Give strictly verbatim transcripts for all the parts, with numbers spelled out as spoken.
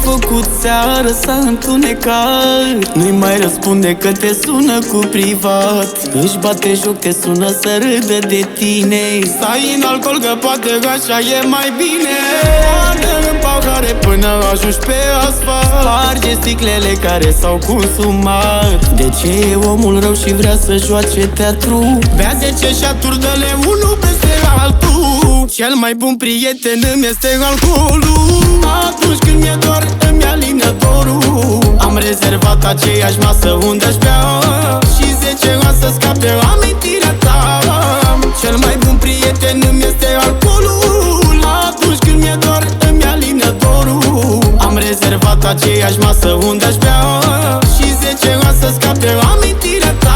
făcut seară, s-a întunecat. Nu-i mai răspunde că te sună cu privat. Își bate joc, te sună să râdă de tine. Stai în alcool că poate așa e mai bine. Ardă în pahare până ajungi pe asfalt. Sparge sticlele care s-au consumat. De ce e omul rău și vrea să joace teatru? Bea zece șaturi, dă-le unul peste altul. Cel mai bun prieten îmi este alcoolul. Atunci când mi-e dor, îmi alină dorul. Am rezervat aceeași masă unde-și bea și zece ani să scape amintirea ta. Cel mai bun prieten îmi este alcoolul. Atunci când mi-e dor, îmi alină dorul. Am rezervat aceeași masă unde-și bea și zece ani să scape amintirea ta.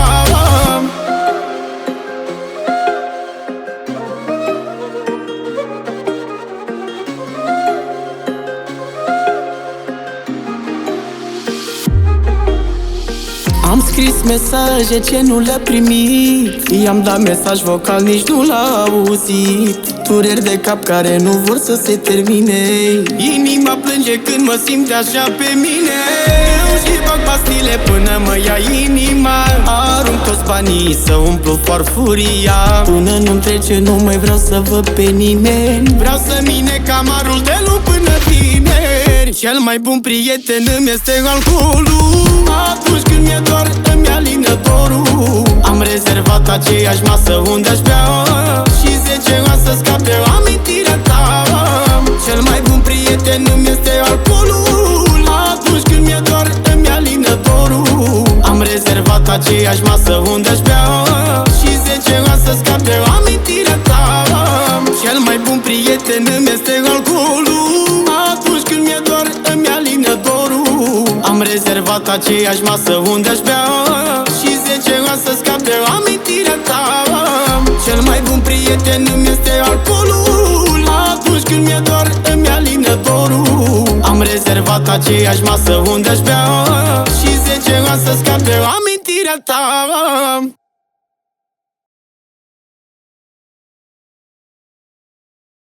Am scris mesaje ce nu le-a primit. I-am dat mesaj vocal, nici nu l-a auzit. Dureri de cap care nu vor să se termine. Inima plânge când mă simt așa pe mine. Eu și fac pastile până mă ia inima. Arunc toți banii să umplu farfuria. Până nu-mi trece nu mai vreau să văd pe nimeni. Vreau să mine camarul de luni până vineri. Cel mai bun prieten îmi este alcoolul. Atunci când mi-e dor, îmi alină dorul. Am rezervat aceeași masă unde-și bea și zece ani să scape amintirea ta. Cel mai bun prieten îmi este alcoolul. Atunci când mi-e dor, îmi alină dorul. Am rezervat aceeași masă unde-și bea și zece ani să scape amintirea ta. Cel mai bun prieten îmi este alcoolul. Atunci când mi-e dor, îmi alină dorul. Am rezervat aceeași masă unde-și bea și zece ani să scape amintirea ta. Cel mai bun prieten îmi este alcoolul. Atunci când mi-e dor, îmi alină dorul. Am rezervat aceeași masă unde-și bea și zece ani să scape amintirea ta.